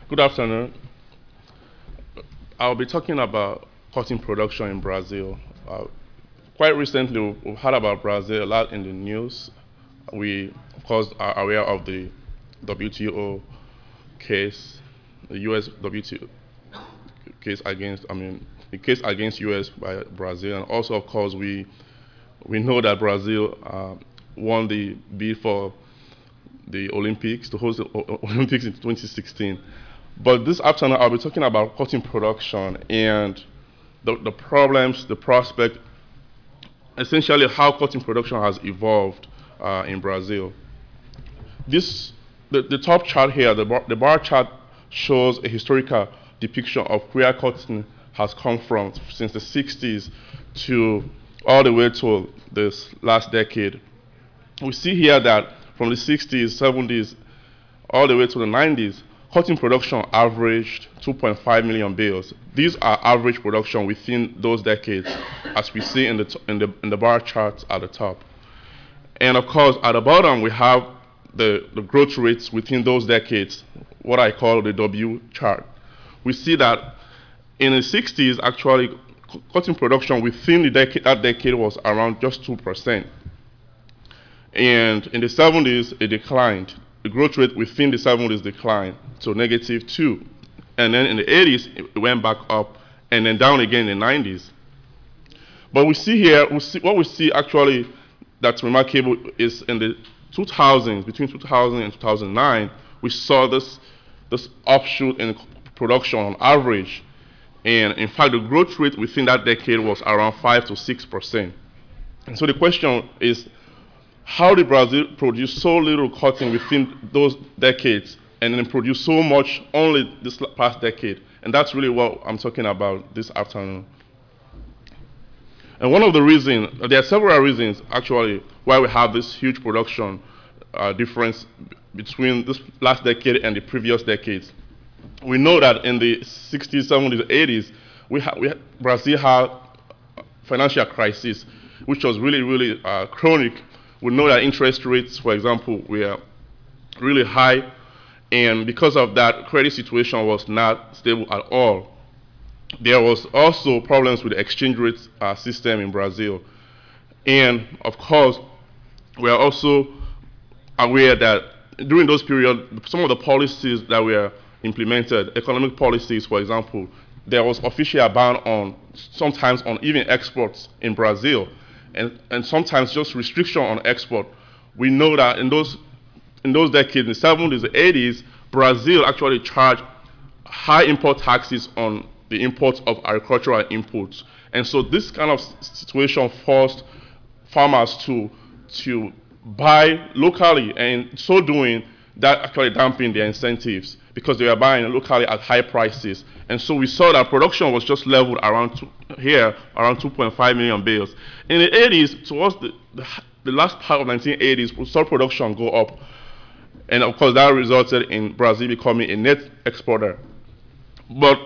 Good afternoon. I'll be talking about cotton production in Brazil. Quite recently, we've heard about Brazil a lot in the news. We, of course, are aware of the WTO case, the U.S. WTO case against, the case against U.S. by Brazil, and also, of course, we know that Brazil won the bid for the Olympics to host the Olympics in 2016. But this afternoon, I'll be talking about cotton production and the problems, the prospect, essentially how cotton production has evolved in Brazil. The top chart here, the bar chart, shows a historical depiction of where cotton has come from since the 60s to all the way to this last decade. We see here that from the 60s, 70s, all the way to the 90s, cotton production averaged 2.5 million bales. These are average production within those decades, as we see in the bar charts at the top. And of course, at the bottom, we have the growth rates within those decades, what I call the W chart. We see that in the 60s, actually, cotton production within that decade was around just 2%. And in the 70s, it declined. The growth rate within the 70s declined to -2. And then in the 80s, it went back up, and then down again in the 90s. But we see here, what we see actually that's remarkable is in the 2000s, between 2000 and 2009, we saw this offshoot in production on average. And in fact, the growth rate within that decade was around 5 to 6%. And so the question is, how did Brazil produce so little cotton within those decades and then produce so much only this past decade? And that's really what I'm talking about this afternoon. And one of the reasons, there are several reasons actually why we have this huge production difference between this last decade and the previous decades. We know that in the 60s, 70s, 80s, Brazil had financial crisis, which was really, really chronic. We know that interest rates, for example, were really high, and because of that, credit situation was not stable at all. There was also problems with the exchange rate system in Brazil. And of course, we are also aware that during those periods, some of the policies that were implemented, economic policies, for example, there was officially a ban on, sometimes on even exports in Brazil, and sometimes just restriction on export. We know that in those decades, in the 70s, the 80s, Brazil actually charged high import taxes on the imports of agricultural inputs. And so this kind of situation forced farmers to buy locally, and so doing, that actually dampened their incentives because they were buying locally at high prices. And so we saw that production was just leveled around around 2.5 million bales. In the 80s, towards the last part of 1980s, we saw production go up. And of course, that resulted in Brazil becoming a net exporter. But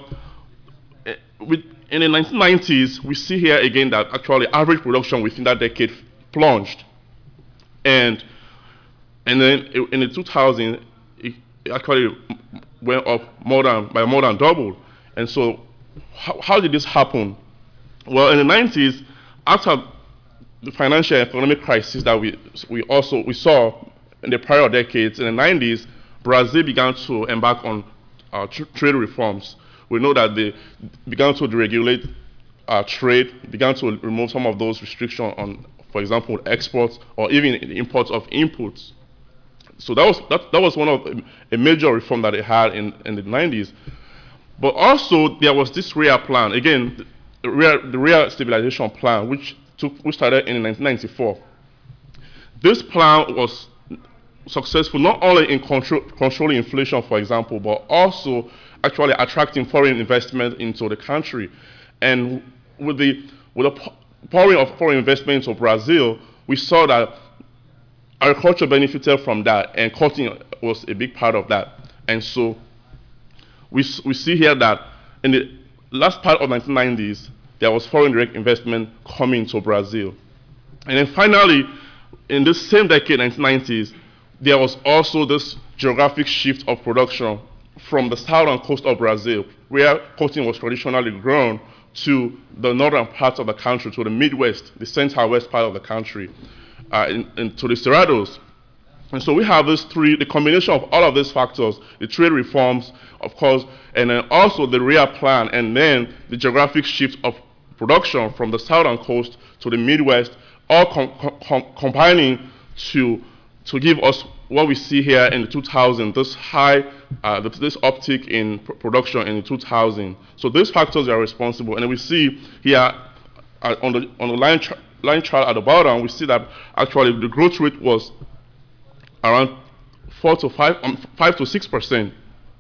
in the 1990s, we see here again that actually average production within that decade plunged. And then in the 2000s, it actually went up by more than double. And so how did this happen? Well, in the 90s, after the financial and economic crisis that we saw in the prior decades, in the 90s, Brazil began to embark on trade reforms. We know that they began to deregulate trade, began to remove some of those restrictions on, for example, exports or even the imports of inputs. So that was one of a major reform that they had in the 90s. But also there was this REA plan, again, the REA stabilization plan, which started in 1994. This plan was successful not only in controlling inflation, for example, but also actually attracting foreign investment into the country. And with the pouring of foreign investment into Brazil, we saw that agriculture benefited from that, and cotton was a big part of that. And so we see here that in the last part of 1990s, there was foreign direct investment coming to Brazil. And then finally, in this same decade, 1990s, there was also this geographic shift of production from the southern coast of Brazil, where cotton was traditionally grown, to the northern parts of the country, to the Midwest, the center-west part of the country, to the Cerrados. And so we have these three, the combination of all of these factors, the trade reforms, of course, and then also the RIA plan, and then the geographic shift of production from the southern coast to the Midwest, all combining to give us what we see here in the 2000, this high, this uptick in production in the 2000. So these factors are responsible, and we see here on the line chart at the bottom, we see that actually the growth rate was around 5 to 6%.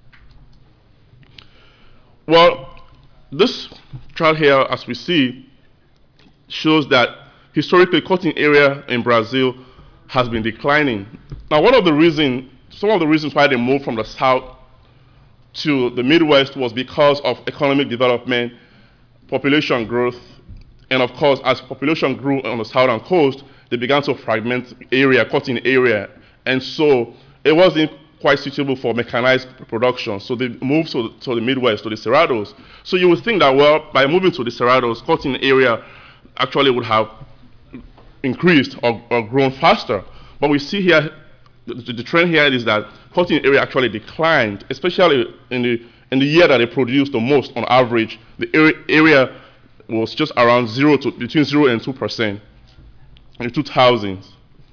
Well, this chart here, as we see, shows that historically cotton area in Brazil has been declining. Now, some of the reasons why they moved from the south to the Midwest was because of economic development, population growth, and of course, as population grew on the southern coast, they began to fragment cotton area, and so it wasn't quite suitable for mechanized production. So they moved to the Midwest, to the Cerrados. So you would think that, well, by moving to the Cerrados, cotton area actually would have increased or grown faster. But we see here, the trend here is that cotton area actually declined, especially in the year that they produced the most on average. The area was just around between 0 and 2% in the 2000s.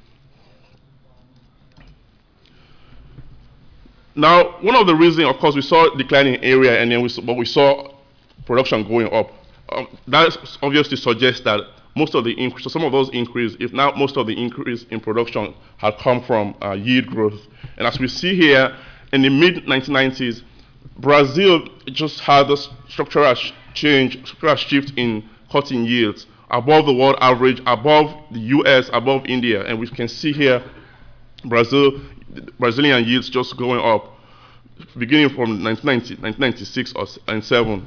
Now, one of the reasons, of course, we saw declining area, and then we saw production going up. That obviously suggests that most of the increase, so some of those increase, if not most of the increase in production, had come from yield growth. And as we see here, in the mid-1990s, Brazil just had this structural shift in cotton yields above the world average, above the US, above India, and we can see here Brazilian yields just going up, beginning from 1996 and 7.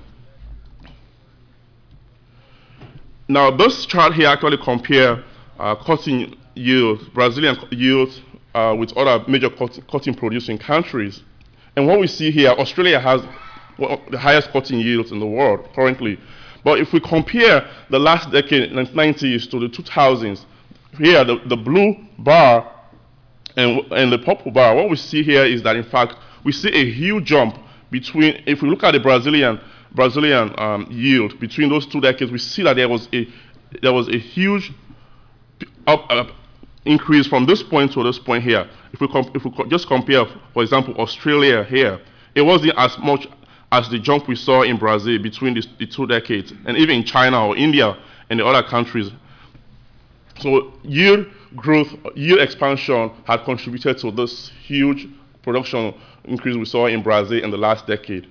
Now, this chart here actually compare cotton yields, Brazilian yields, with other major cotton producing countries. And what we see here, Australia has one of the highest cotton yields in the world currently. But if we compare the last decade, 1990s to the 2000s, here the blue bar and the purple bar, what we see here is that in fact we see a huge jump between, if we look at the Brazilian yield between those 2 decades, we see that there was a huge increase from this point to this point here. If we just compare, for example, Australia here, it wasn't as much as the jump we saw in Brazil between the 2 decades, and even in China or India and the other countries. So yield growth, yield expansion had contributed to this huge production increase we saw in Brazil in the last decade.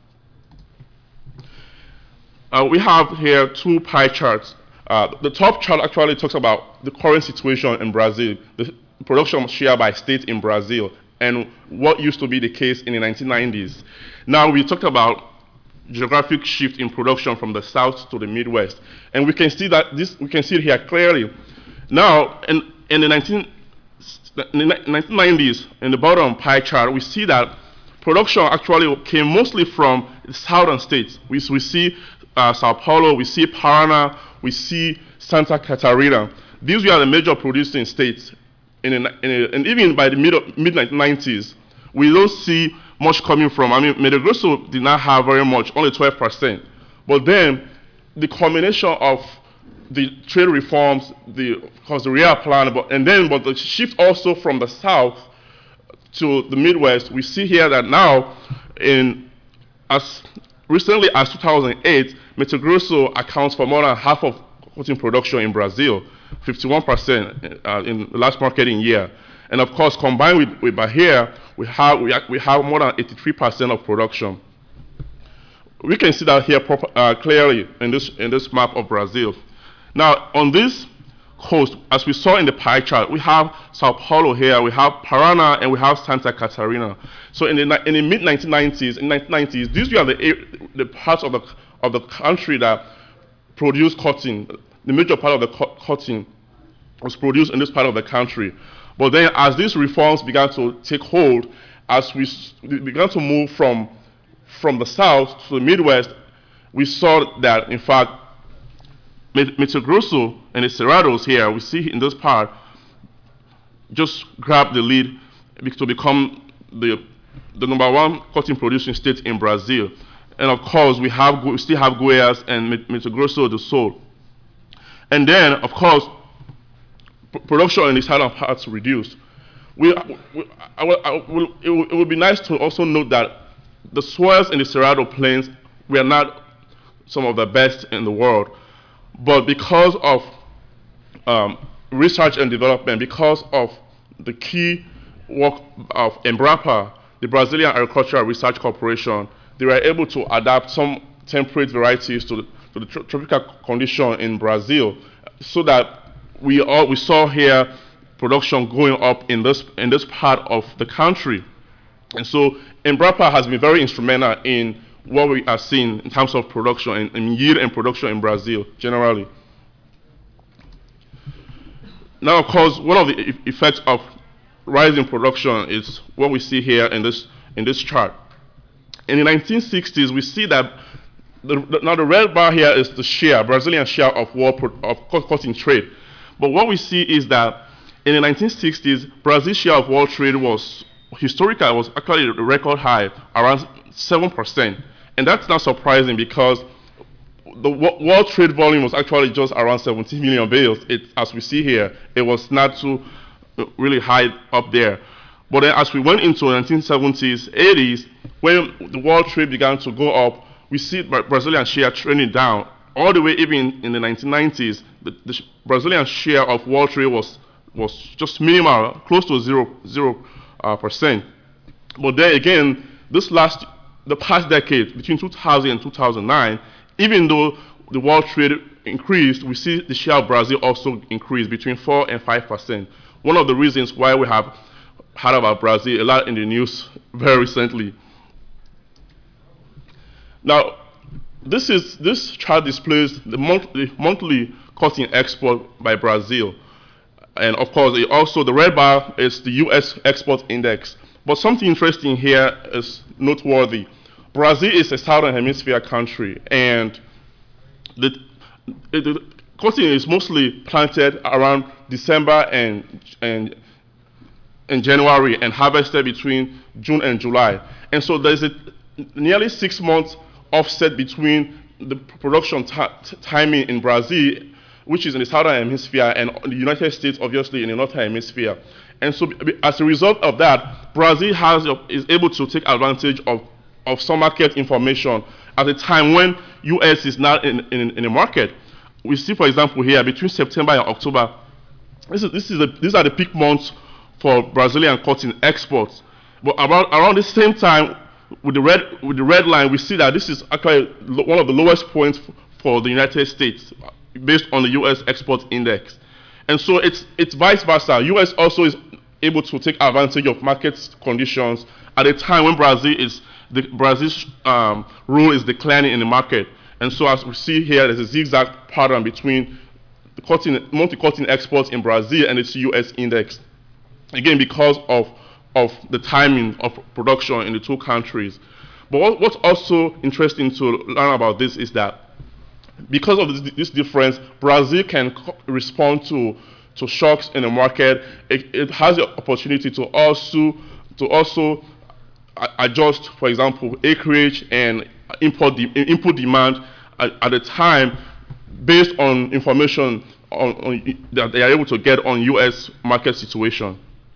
We have here 2 pie charts. The top chart actually talks about the current situation in Brazil, the production share by state in Brazil, and what used to be the case in the 1990s. Now we talked about geographic shift in production from the south to the Midwest, and we can see that we can see it here clearly. Now, in the 1990s, in the bottom pie chart, we see that production actually came mostly from the southern states. We see Sao Paulo, we see Paraná, we see Santa Catarina. These were the major producing states. And even by the mid-1990s, we don't see much coming from, Mato Grosso did not have very much, only 12%. But then the combination of the trade reforms, of course the RIA plan, but the shift also from the south to the Midwest, we see here that now, as recently as 2008, Mato Grosso accounts for more than half of cotton production in Brazil, 51% in the last marketing year. And of course, combined with Bahia, we have more than 83% of production. We can see that here clearly in this map of Brazil. Now, on this coast, as we saw in the pie chart, we have Sao Paulo here, we have Paraná, and we have Santa Catarina. So in the mid-1990s, these were the parts of the country that produced cotton. The major part of the cotton was produced in this part of the country. But then as these reforms began to take hold, as we began to move from the south to the Midwest, we saw that, in fact, Mato Grosso and the Cerrados here, we see in this part, just grabbed the lead to become the number one cotton producing state in Brazil. And of course, we still have Goiás and Mato Grosso do Sul. And then, of course, production in the southern parts reduced. It would be nice to also note that the soils in the Cerrado Plains were not some of the best in the world. But because of research and development, because of the key work of Embrapa, the Brazilian Agricultural Research Corporation, they were able to adapt some temperate varieties to the tropical condition in Brazil, so that we saw here production going up in this part of the country. And so Embrapa has been very instrumental in what we are seeing in terms of production and yield and production in Brazil generally. Now, of course, one of the effects of rising production is what we see here in this chart. In the 1960s, we see that now the red bar here is the share, Brazilian share of cotton trade. But what we see is that in the 1960s, Brazil's share of world trade was actually a record high, around 7%. And that's not surprising because the world trade volume was actually just around 17 million bales. As we see here, it was not too really high up there. But then as we went into the 1970s, 80s, when the world trade began to go up, we see Brazilian share trending down. All the way even in the 1990s, the Brazilian share of world trade was just minimal, close to 0%. But then again, the past decade, between 2000 and 2009, even though the world trade increased, we see the share of Brazil also increased between 4 and 5%. One of the reasons why we have heard about Brazil a lot in the news very recently. Now, this chart displays the monthly cotton export by Brazil. And of course, the red bar is the US export index. But something interesting here is noteworthy. Brazil is a southern hemisphere country, and the cotton is mostly planted around December and January and harvested between June and July. And so there's a nearly 6 months offset between the production timing in Brazil, which is in the southern hemisphere, and the United States, obviously, in the northern hemisphere. And so as a result of that, Brazil is able to take advantage of some market information at a time when US is not in the market. We see, for example, here, between September and October, these are the peak months for Brazilian cotton exports. But around the same time, with the red line, we see that this is actually one of the lowest points for the United States, based on the US export index. And so it's vice versa. US also is able to take advantage of market conditions at a time when Brazil's role is declining in the market. And so as we see here, there's a zigzag pattern between the monthly cotton exports in Brazil and its US index. Again, because of the timing of production in the two countries. But what's also interesting to learn about this is that because of this difference, Brazil can respond to shocks in the market. It has the opportunity to also adjust, for example, acreage and input demand at a time based on information that they are able to get on U.S. market situation.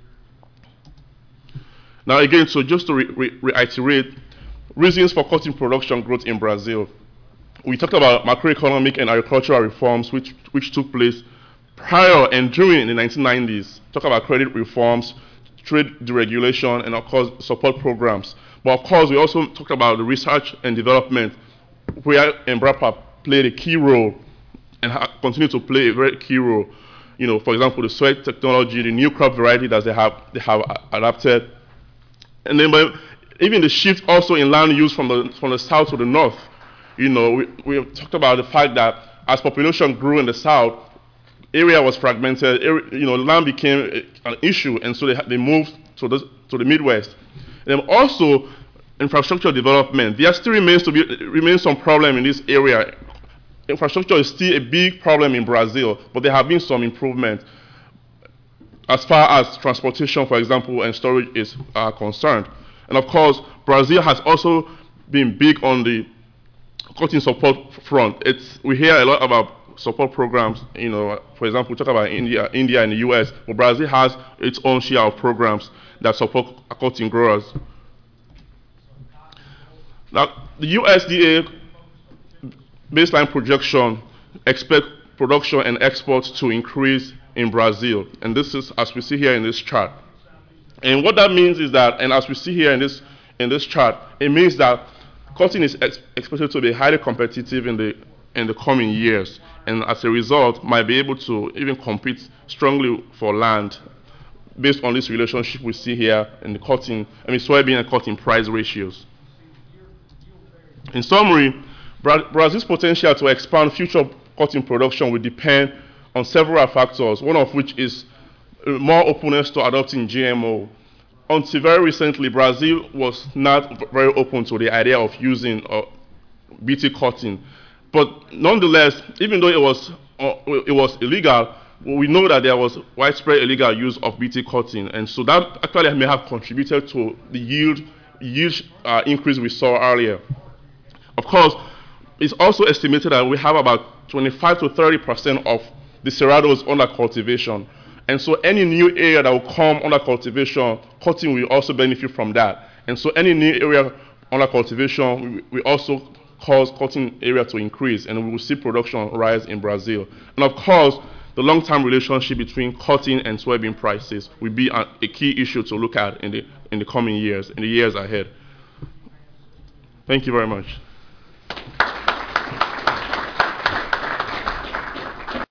Now again, so just to reiterate, reasons for cotton production growth in Brazil. We talked about macroeconomic and agricultural reforms which took place prior and during the 1990s. Talk about credit reforms, trade deregulation, and of course support programs. But of course, we also talked about the research and development, where Embrapa played a key role and continue to play a very key role. You know, for example, the soil technology, the new crop variety that they have adapted, and then even the shift also in land use from the south to the north. You know, we talked about the fact that as population grew in the south, area was fragmented. Land became an issue, and so they moved to the Midwest. And also, infrastructure development. There still remains some problem in this area. Infrastructure is still a big problem in Brazil, but there have been some improvement as far as transportation, for example, and storage is concerned. And of course, Brazil has also been big on the cotton support front. We hear a lot about support programs. For example, we talk about India and the US, but Brazil has its own share of programs that support cotton growers. Now, the USDA baseline projection expect production and exports to increase in Brazil, and this is as we see here in this chart. And what that means is that, and as we see here in this chart, it means that cotton is expected to be highly competitive in the coming years, and as a result, might be able to even compete strongly for land based on this relationship we see here in the soybean and cotton price ratios. In summary, Brazil's potential to expand future cotton production will depend on several factors, one of which is more openness to adopting GMO. Until very recently, Brazil was not very open to the idea of using BT cotton. But nonetheless, even though it was illegal, we know that there was widespread illegal use of BT cotton, and so that actually may have contributed to the yield increase we saw earlier. Of course, it's also estimated that we have about 25 to 30% of the cerrados under cultivation. And so any new area that will come under cultivation, cotton will also benefit from that. And so any new area under cultivation will also cause cotton area to increase, and we will see production rise in Brazil. And of course, the long-term relationship between cotton and soybean prices will be a key issue to look at in the coming years, in the years ahead. Thank you very much.